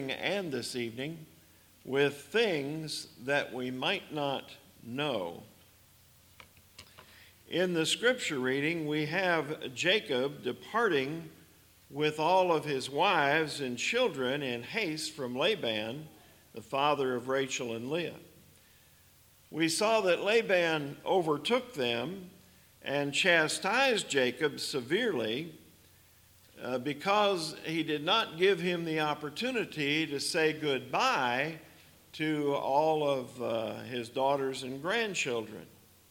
and this evening with things that we might not know. In the scripture reading, we have Jacob departing with all of his wives and children in haste from Laban, the father of Rachel and Leah. We saw that Laban overtook them and chastised Jacob severely because he did not give him the opportunity to say goodbye to all of his daughters and grandchildren.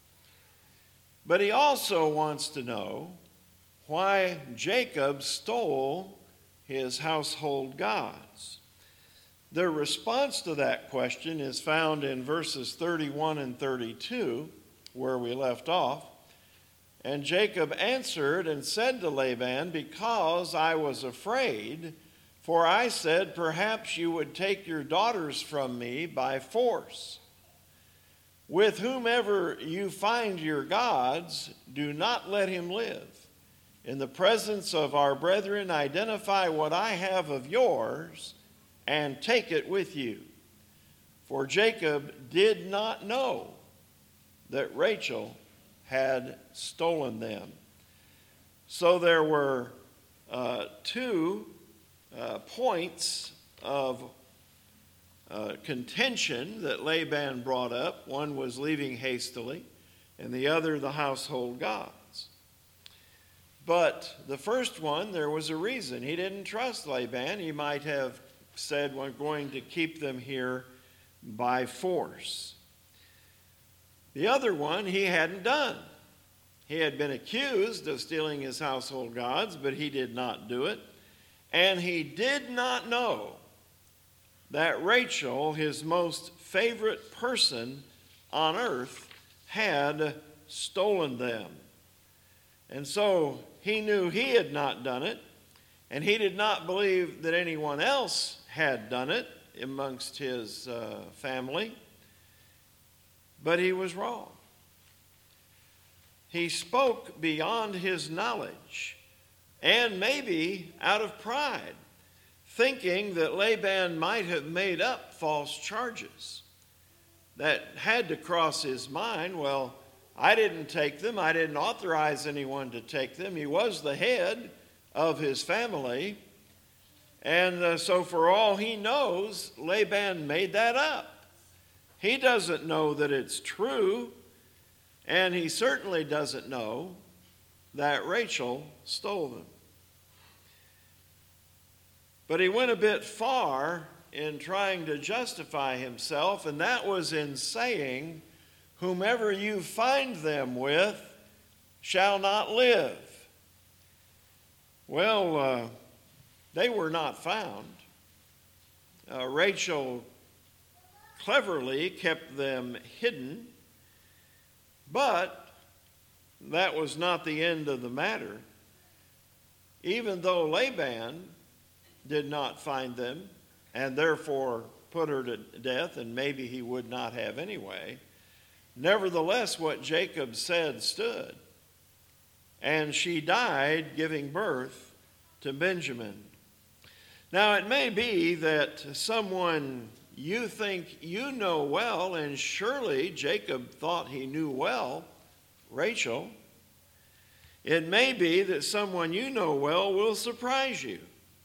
But he also wants to know why Jacob stole his household gods. The response to that question is found in verses 31 and 32, where we left off. And Jacob answered and said to Laban, "Because I was afraid, for I said, perhaps you would take your daughters from me by force. With whomever you find your gods, do not let him live. In the presence of our brethren, identify what I have of yours and take it with you." For Jacob did not know that Rachel had stolen them. So there were two points of contention that Laban brought up. One was leaving hastily, and the other the household gods. But the first one, there was a reason. He didn't trust Laban. He might have said, "We're going to keep them here by force." The other one he hadn't done. He had been accused of stealing his household gods, but he did not do it. And he did not know that Rachel, his most favorite person on earth, had stolen them. And so he knew he had not done it, and he did not believe that anyone else had done it amongst his family. But he was wrong. He spoke beyond his knowledge, and maybe out of pride, thinking that Laban might have made up false charges. That had to cross his mind. Well, I didn't take them. I didn't authorize anyone to take them. He was the head of his family. And so for all he knows, Laban made that up. He doesn't know that it's true, and he certainly doesn't know that Rachel stole them. But he went a bit far in trying to justify himself, and that was in saying, "Whomever you find them with shall not live." Well, they were not found. Rachel cleverly kept them hidden, but that was not the end of the matter. Even though Laban did not find them and therefore put her to death, and maybe he would not have anyway, nevertheless what Jacob said stood. And she died giving birth to Benjamin. Now it may be that someone you think you know well, and surely Jacob thought he knew well Rachel. It may be that someone you know well will surprise you.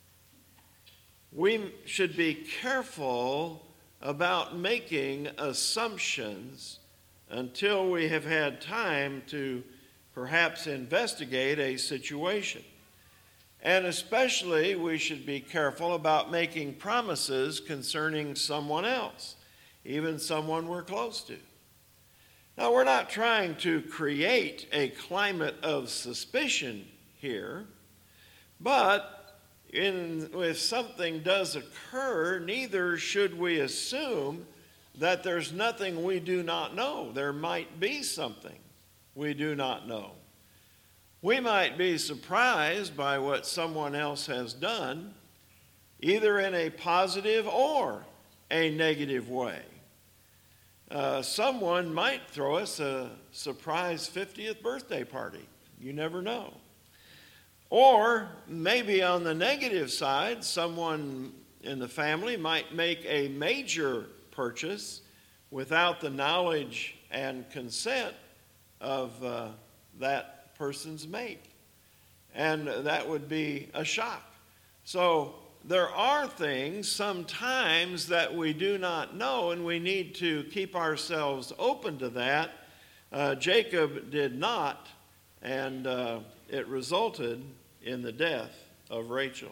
We should be careful about making assumptions until we have had time to perhaps investigate a situation. And especially we should be careful about making promises concerning someone else, even someone we're close to. Now, we're not trying to create a climate of suspicion here, but if something does occur, neither should we assume that there's nothing we do not know. There might be something we do not know. We might be surprised by what someone else has done, either in a positive or a negative way. Someone might throw us a surprise 50th birthday party. You never know. Or maybe on the negative side, someone in the family might make a major purchase without the knowledge and consent of that person's mate. And that would be a shock. So there are things sometimes that we do not know, and we need to keep ourselves open to that. Jacob did not, and it resulted in the death of Rachel.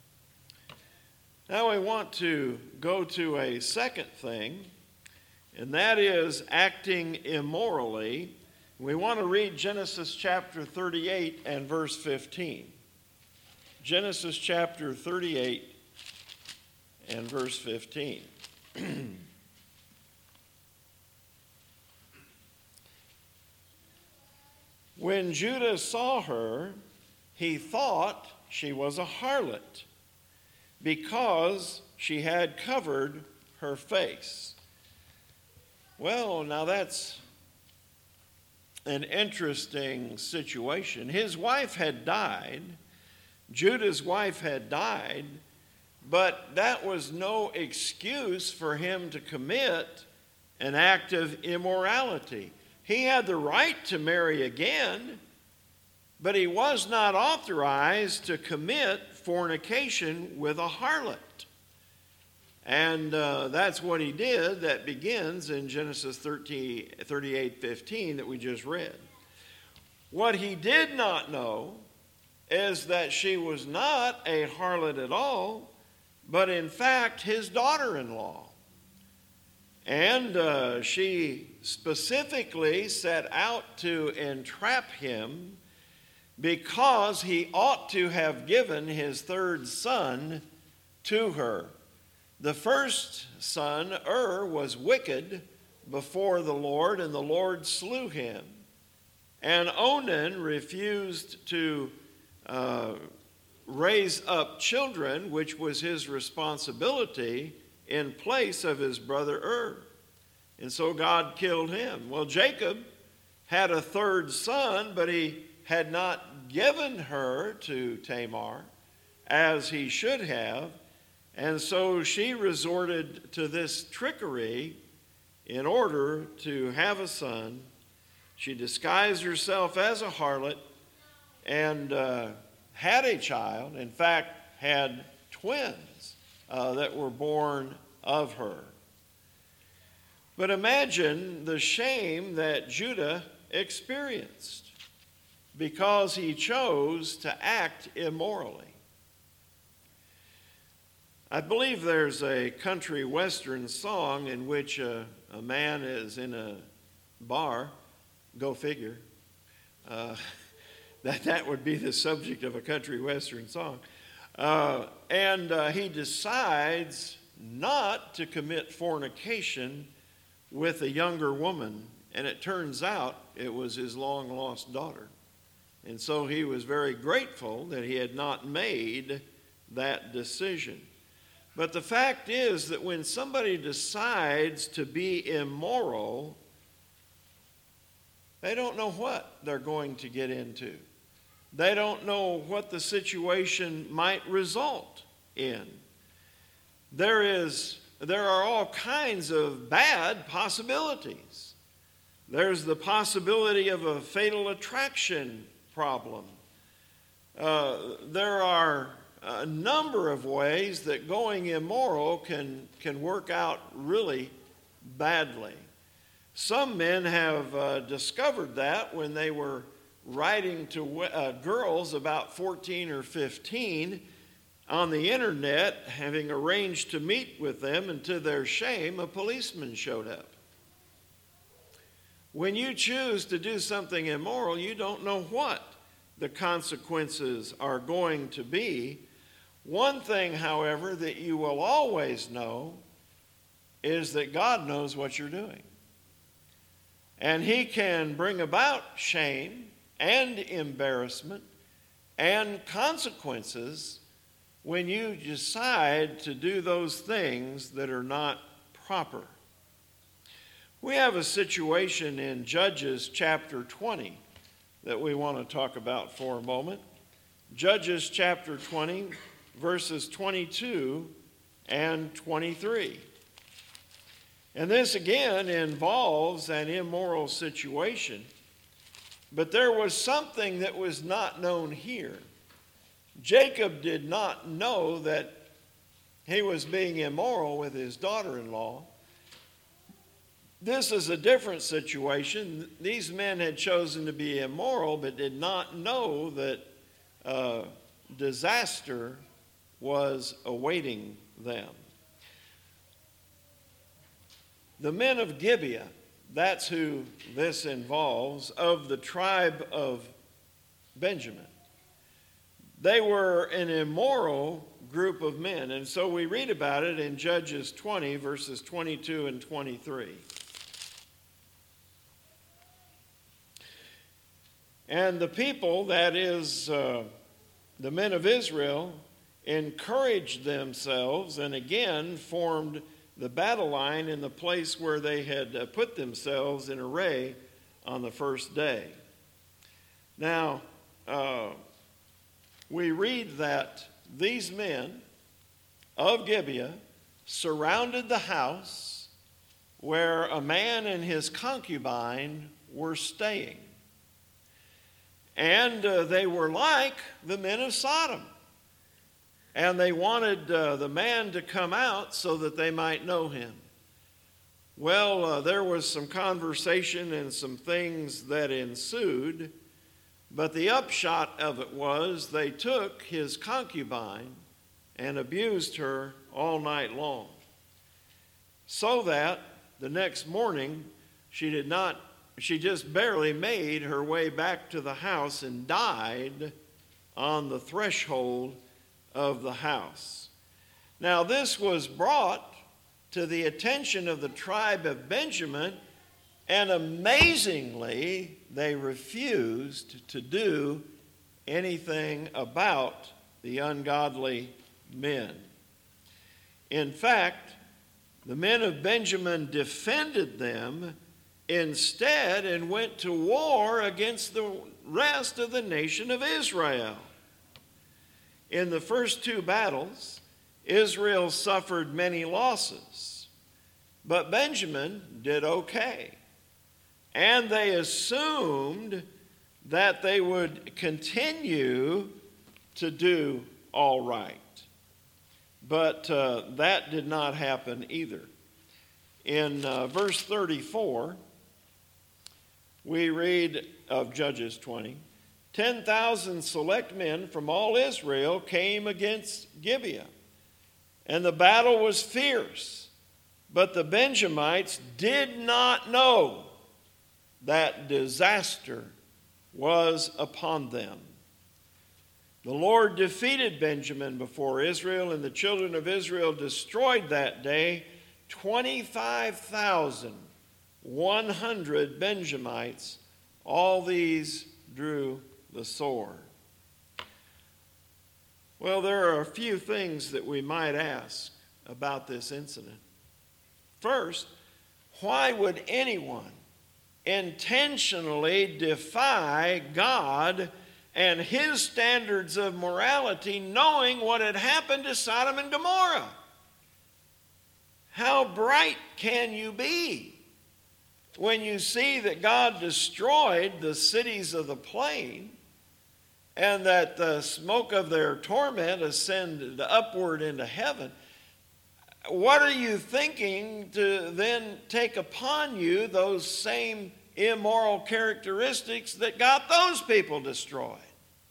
Now we want to go to a second thing, and that is acting immorally. We want to read Genesis chapter 38 and verse 15. Genesis chapter 38 and verse 15. When Judah saw her, he thought she was a harlot, because she had covered her face. Well, now that's an interesting situation. His wife had died. Judah's wife had died, but that was no excuse for him to commit an act of immorality. He had the right to marry again, but he was not authorized to commit fornication with a harlot. And that's what he did. That begins in Genesis 38:15 that we just read. What he did not know is that she was not a harlot at all, but in fact his daughter-in-law. And she specifically set out to entrap him because he ought to have given his third son to her. The first son, was wicked before the Lord, and the Lord slew him. And Onan refused to raise up children, which was his responsibility, in place of his brother And so God killed him. Well, Jacob had a third son, but he had not given her to Tamar as he should have. And so she resorted to this trickery in order to have a son. She disguised herself as a harlot and had a child. In fact, had twins that were born of her. But imagine the shame that Judah experienced because he chose to act immorally. I believe there's a country western song in which a man is in a bar, go figure. That would be the subject of a country western song. And he decides not to commit fornication with a younger woman, and it turns out it was his long-lost daughter. And so he was very grateful that he had not made that decision. But the fact is that when somebody decides to be immoral, they don't know what they're going to get into. They don't know what the situation might result in. There are all kinds of bad possibilities. There's the possibility of a fatal attraction problem. There are a number of ways that going immoral can work out really badly. Some men have discovered that when they were writing to girls about 14 or 15 on the internet, having arranged to meet with them, and to their shame, a policeman showed up. When you choose to do something immoral, you don't know what the consequences are going to be. One thing, however, that you will always know is that God knows what you're doing. And He can bring about shame and embarrassment and consequences when you decide to do those things that are not proper. We have a situation in Judges chapter 20 that we want to talk about for a moment. Judges chapter 20, verses 22 and 23. And this again involves an immoral situation. But there was something that was not known here. Jacob did not know that he was being immoral with his daughter-in-law. This is a different situation. These men had chosen to be immoral, but did not know that disaster was awaiting them. The men of Gibeah, that's who this involves, of the tribe of Benjamin. They were an immoral group of men, and so we read about it in Judges 20, verses 22 and 23. And the people, that is, the men of Israel, encouraged themselves and again formed the battle line in the place where they had put themselves in array on the first day. Now, we read that these men of Gibeah surrounded the house where a man and his concubine were staying. And they were like the men of Sodom. And they wanted the man to come out so that they might know him. Well, there was some conversation and some things that ensued. But the upshot of it was they took his concubine and abused her all night long. So that the next morning she just barely made her way back to the house and died on the threshold of the house. Now, this was brought to the attention of the tribe of Benjamin, and amazingly, they refused to do anything about the ungodly men. In fact, the men of Benjamin defended them instead and went to war against the rest of the nation of Israel. In the first two battles, Israel suffered many losses, but Benjamin did okay. And they assumed that they would continue to do all right. But that did not happen either. In verse 34, we read of Judges 20, 10,000 select men from all Israel came against Gibeah, and the battle was fierce. But the Benjamites did not know that disaster was upon them. The Lord defeated Benjamin before Israel, and the children of Israel destroyed that day 25,100 Benjamites. All these drew the sword. Well, there are a few things that we might ask about this incident. First, why would anyone intentionally defy God and his standards of morality, knowing what had happened to Sodom and Gomorrah? How bright can you be when you see that God destroyed the cities of the plain and that the smoke of their torment ascended upward into heaven? What are you thinking to then take upon you those same immoral characteristics that got those people destroyed?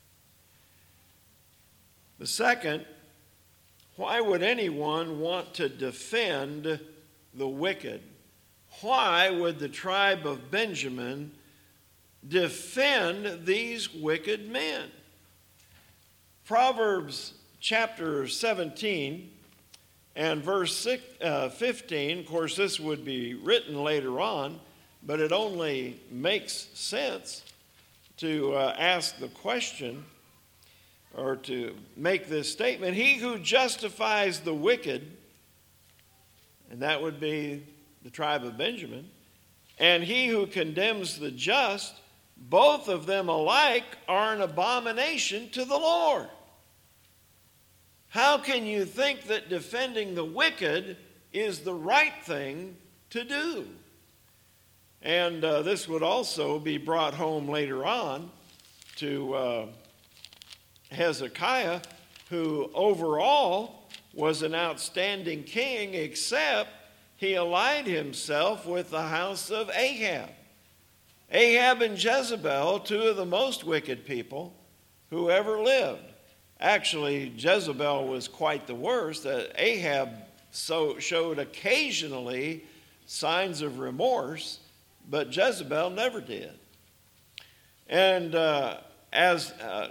The second, why would anyone want to defend the wicked? Why would the tribe of Benjamin defend these wicked men? Proverbs chapter 17 and verse 15, of course this would be written later on, but it only makes sense to ask the question or to make this statement. He who justifies the wicked, and that would be the tribe of Benjamin, and he who condemns the just, both of them alike are an abomination to the Lord. How can you think that defending the wicked is the right thing to do? And this would also be brought home later on to Hezekiah, who overall was an outstanding king, except he allied himself with the house of Ahab. Ahab and Jezebel, two of the most wicked people who ever lived. Actually, Jezebel was quite the worst. Ahab showed occasionally signs of remorse, but Jezebel never did. And as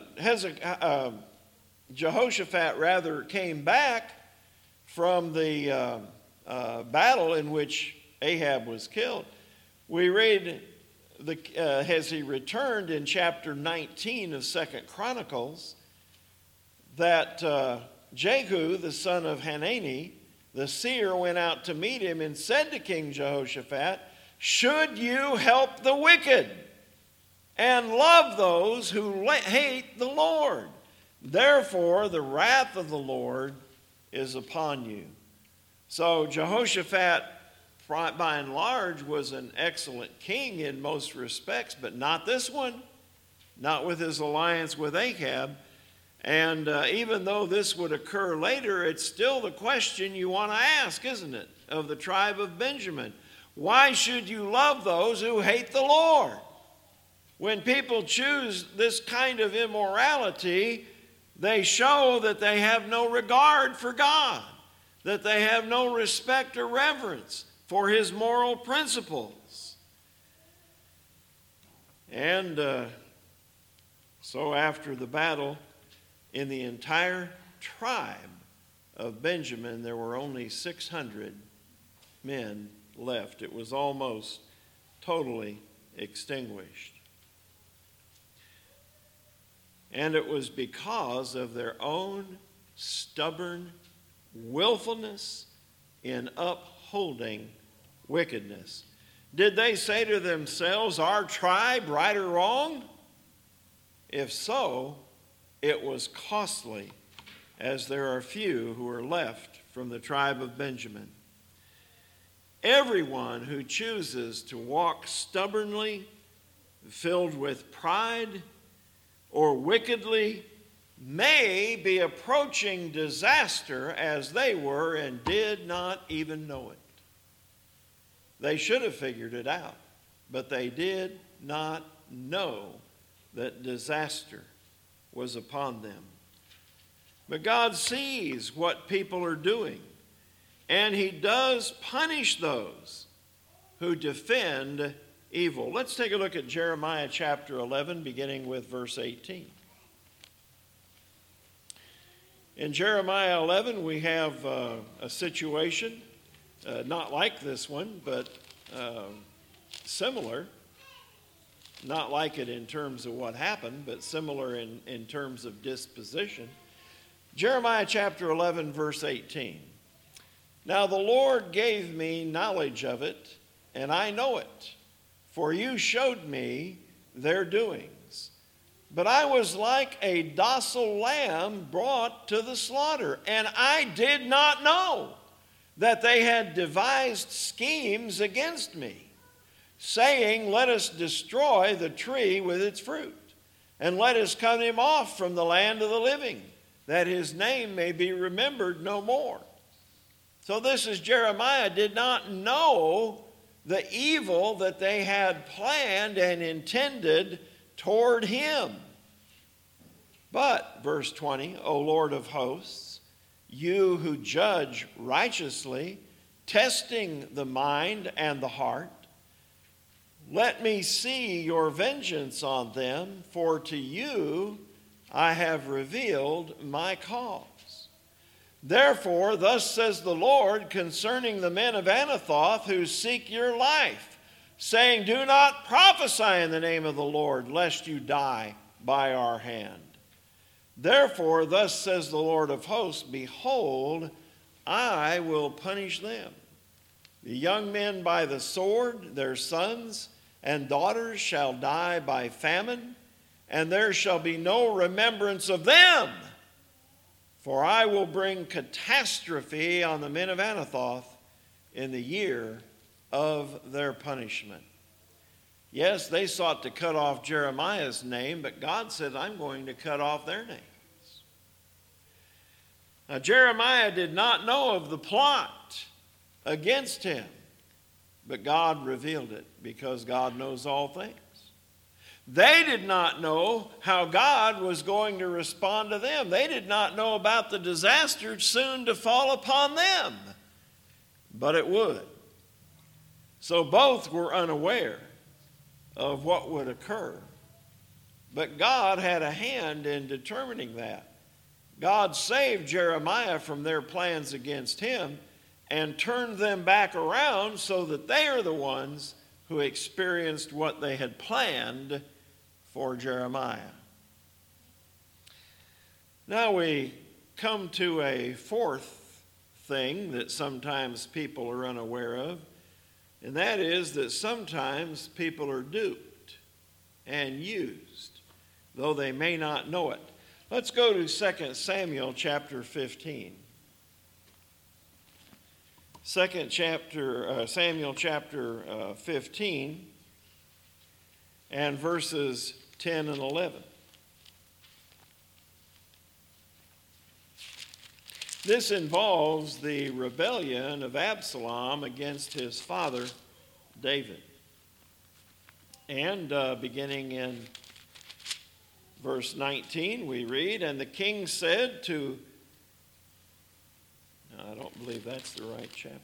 Jehoshaphat came back from the battle in which Ahab was killed, we read as he returned in chapter 19 of 2nd Chronicles that Jehu, the son of Hanani, the seer, went out to meet him and said to King Jehoshaphat, "Should you help the wicked and love those who hate the Lord? Therefore the wrath of the Lord is upon you." So Jehoshaphat, by and large, was an excellent king in most respects, but not this one, not with his alliance with Ahab. And even though this would occur later, it's still the question you want to ask, isn't it, of the tribe of Benjamin? Why should you love those who hate the Lord? When people choose this kind of immorality, they show that they have no regard for God, that they have no respect or reverence for his moral principles. And so after the battle, in the entire tribe of Benjamin, there were only 600 men left. It was almost totally extinguished. And it was because of their own stubborn willfulness in upholding wickedness. Did they say to themselves, "Our tribe, right or wrong"? If so, it was costly, as there are few who are left from the tribe of Benjamin. Everyone who chooses to walk stubbornly, filled with pride, or wickedly may be approaching disaster as they were and did not even know it. They should have figured it out, but they did not know that disaster was upon them. But God sees what people are doing, and he does punish those who defend evil. Let's take a look at Jeremiah chapter 11, beginning with verse 18. In Jeremiah 11, we have a situation, not like this one, but similar. Not like it in terms of what happened, but similar in terms of disposition. Jeremiah chapter 11, verse 18. "Now the Lord gave me knowledge of it, and I know it, for you showed me their doings. But I was like a docile lamb brought to the slaughter, and I did not know that they had devised schemes against me, saying, 'Let us destroy the tree with its fruit, and let us cut him off from the land of the living, that his name may be remembered no more.'" So this is Jeremiah did not know the evil that they had planned and intended toward him. "But," verse 20, "O Lord of hosts, you who judge righteously, testing the mind and the heart, let me see your vengeance on them, for to you I have revealed my cause. Therefore, thus says the Lord concerning the men of Anathoth who seek your life, saying, 'Do not prophesy in the name of the Lord, lest you die by our hand.' Therefore, thus says the Lord of hosts, behold, I will punish them. The young men by the sword, their sons and daughters shall die by famine, and there shall be no remembrance of them For I will bring catastrophe on the men of Anathoth in the year of their punishment. Yes, they sought to cut off Jeremiah's name, but God said, I'm going to cut off their names. Now, Jeremiah did not know of the plot against him, but God revealed it because God knows all things. They did not know how God was going to respond to them. They did not know about the disaster soon to fall upon them, but it would. So both were unaware of what would occur. But God had a hand in determining that. God saved Jeremiah from their plans against him and turned them back around so that they are the ones who experienced what they had planned for Jeremiah. Now we come to a fourth thing that sometimes people are unaware of, and that is that sometimes people are duped and used, though they may not know it. Let's go to 2 Samuel chapter 15. Samuel chapter 15 and verses 10 and 11. This involves the rebellion of Absalom against his father, David. And beginning in verse 19, we read, and the king said to... No, I don't believe that's the right chapter.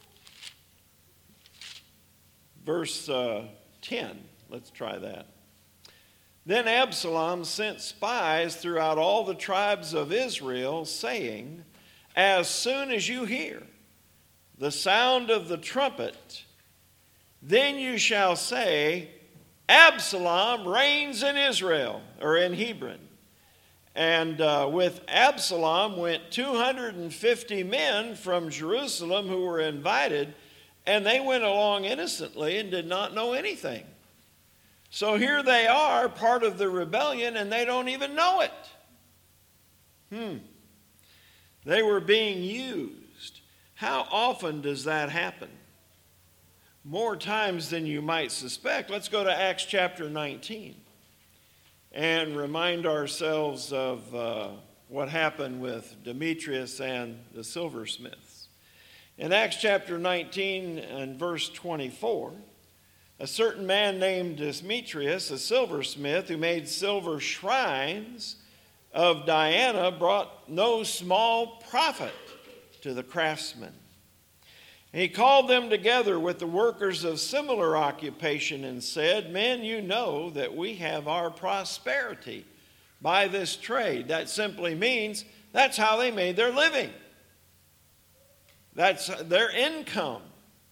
Verse 10, let's try that. Then Absalom sent spies throughout all the tribes of Israel, saying, as soon as you hear the sound of the trumpet, then you shall say, Absalom reigns in Israel, or in Hebron. And with Absalom went 250 men from Jerusalem who were invited, and they went along innocently and did not know anything. So here they are, part of the rebellion, and they don't even know it. They were being used. How often does that happen? More times than you might suspect. Let's go to Acts chapter 19 and remind ourselves of what happened with Demetrius and the silversmiths. In Acts chapter 19 and verse 24, a certain man named Demetrius, a silversmith, who made silver shrines of Diana, brought no small profit to the craftsmen. He called them together with the workers of similar occupation and said, men, you know that we have our prosperity by this trade. That simply means that's how they made their living. That's their income.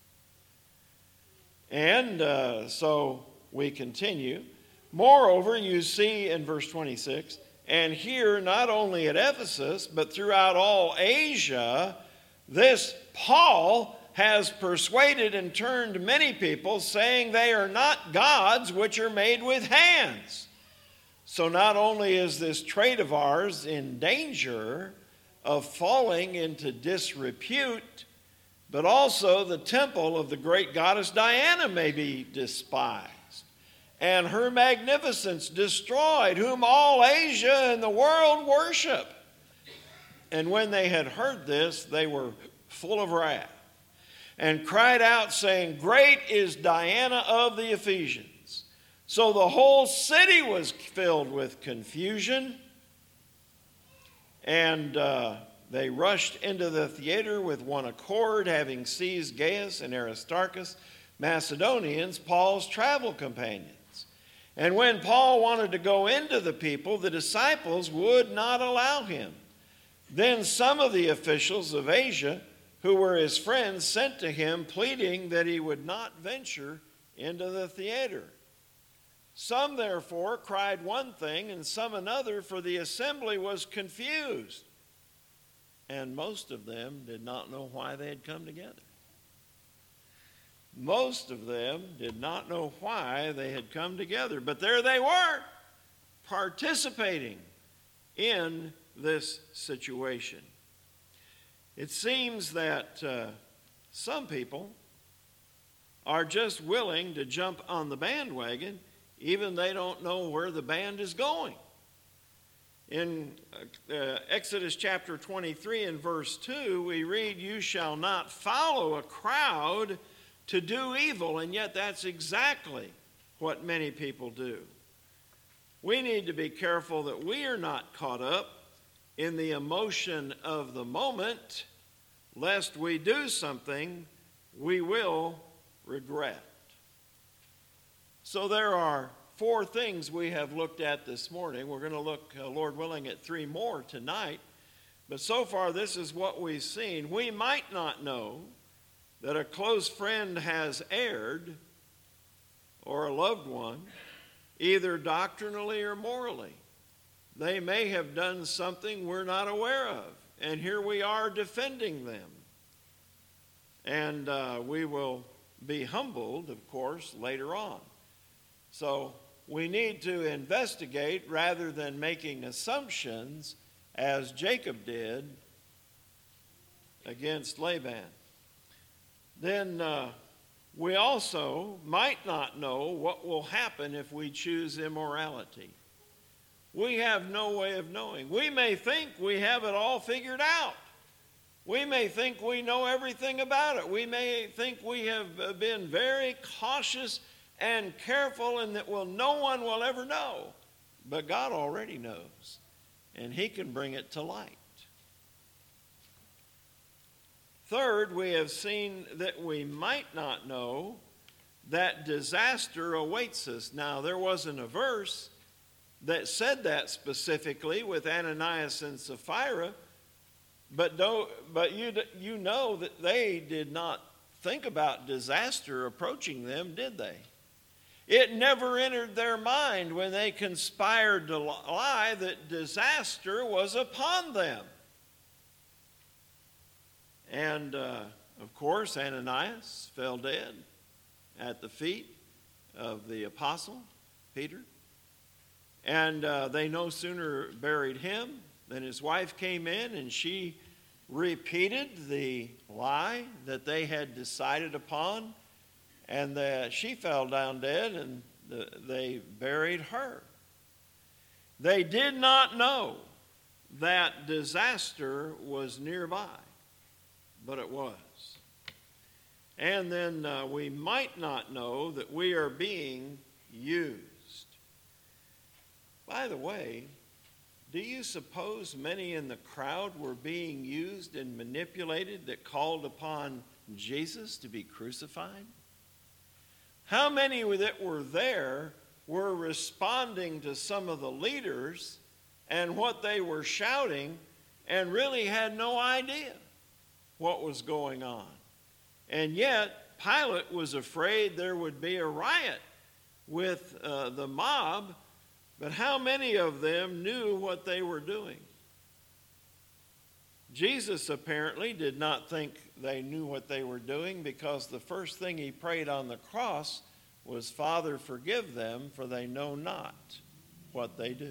And so we continue. Moreover, you see in verse 26, and here not only at Ephesus, but throughout all Asia, this Paul has persuaded and turned many people, saying they are not gods which are made with hands. So not only is this trade of ours in danger of falling into disrepute, but also the temple of the great goddess Diana may be despised, and her magnificence destroyed, whom all Asia and the world worship. And when they had heard this, they were full of wrath, and cried out, saying, great is Diana of the Ephesians. So the whole city was filled with confusion, and they rushed into the theater with one accord, having seized Gaius and Aristarchus, Macedonians, Paul's travel companions. And when Paul wanted to go into the people, the disciples would not allow him. Then some of the officials of Asia, who were his friends, sent to him, pleading that he would not venture into the theater. Some, therefore, cried one thing, and some another, for the assembly was confused. And most of them did not know why they had come together. Most of them did not know why they had come together. But there they were, participating in this situation. It seems that some people are just willing to jump on the bandwagon, even they don't know where the band is going. In Exodus chapter 23 and verse 2, we read, "You shall not follow a crowd to do evil," and yet that's exactly what many people do. We need to be careful that we are not caught up in the emotion of the moment, lest we do something we will regret. So there are 4 things we have looked at this morning. We're going to look, Lord willing, at 3 more tonight. But so far, this is what we've seen. We might not know that a close friend has erred, or a loved one, either doctrinally or morally. They may have done something we're not aware of, and here we are defending them. And we will be humbled, of course, later on. So we need to investigate rather than making assumptions, as Jacob did against Laban. Then we also might not know what will happen if we choose immorality. We have no way of knowing. We may think we have it all figured out. We may think we know everything about it. We may think we have been very cautious and careful and that no one will ever know. But God already knows, and He can bring it to light. Third, we have seen that we might not know that disaster awaits us. Now, there wasn't a verse that said that specifically with Ananias and Sapphira, but you know that they did not think about disaster approaching them, did they? It never entered their mind when they conspired to lie that disaster was upon them. And, of course, Ananias fell dead at the feet of the apostle, Peter. And they no sooner buried him than his wife came in and she repeated the lie that they had decided upon. And she fell down dead and they buried her. They did not know that disaster was nearby, but it was. And then we might not know that we are being used. By the way, do you suppose many in the crowd were being used and manipulated that called upon Jesus to be crucified? How many that were there were responding to some of the leaders and what they were shouting and really had no idea what was going on? And yet, Pilate was afraid there would be a riot with the mob, but how many of them knew what they were doing? Jesus apparently did not think they knew what they were doing, because the first thing he prayed on the cross was, "Father, forgive them, for they know not what they do."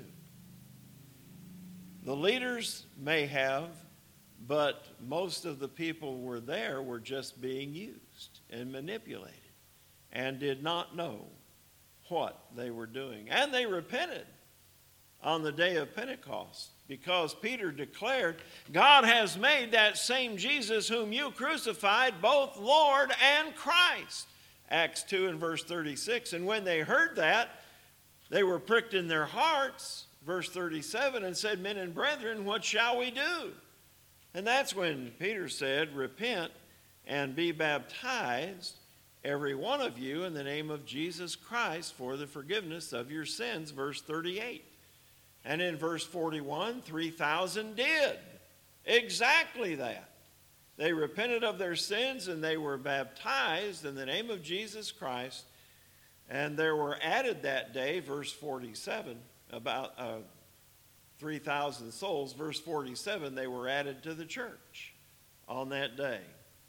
The leaders may have, but most of the people were there were just being used and manipulated and did not know what they were doing. And they repented on the day of Pentecost, because Peter declared, "God has made that same Jesus whom you crucified both Lord and Christ." Acts 2 and verse 36. And when they heard that, they were pricked in their hearts, verse 37, and said, "Men and brethren, what shall we do?" And that's when Peter said, "Repent and be baptized, every one of you, in the name of Jesus Christ for the forgiveness of your sins," verse 38. And in verse 41, 3,000 did exactly that. They repented of their sins and they were baptized in the name of Jesus Christ. And there were added that day, verse 47, about 3,000 souls. Verse 47, they were added to the church on that day.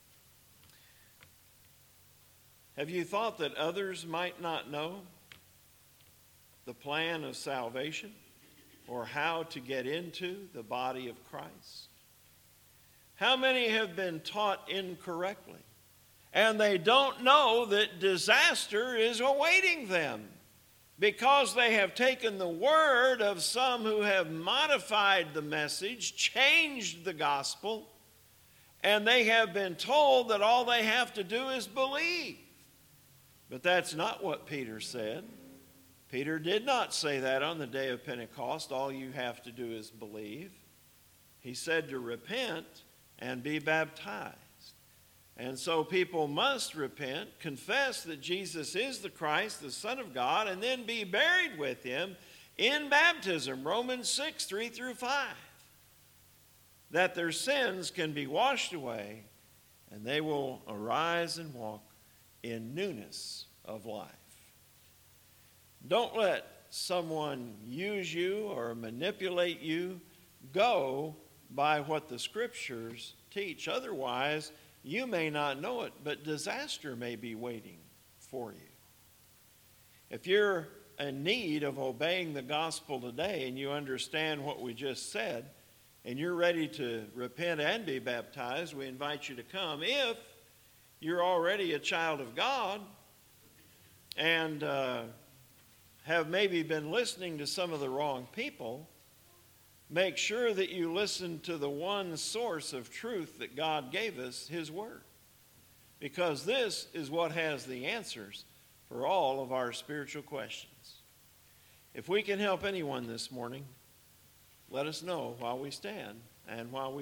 Have you thought that others might not know the plan of salvation? or how to get into the body of Christ? How many have been taught incorrectly, and they don't know that disaster is awaiting them because they have taken the word of some who have modified the message, changed the gospel, and they have been told that all they have to do is believe. But that's not what Peter said. Peter did not say that on the day of Pentecost. All you have to do is believe. He said to repent and be baptized. And so people must repent, confess that Jesus is the Christ, the Son of God, and then be buried with him in baptism, Romans 6, 3 through 5. That their sins can be washed away and they will arise and walk in newness of life. Don't let someone use you or manipulate you. Go by what the Scriptures teach. Otherwise, you may not know it, but disaster may be waiting for you. If you're in need of obeying the gospel today and you understand what we just said, and you're ready to repent and be baptized, we invite you to come. If you're already a child of God and have maybe been listening to some of the wrong people, make sure that you listen to the one source of truth that God gave us, his word. Because this is what has the answers for all of our spiritual questions. If we can help anyone this morning, let us know while we stand and while we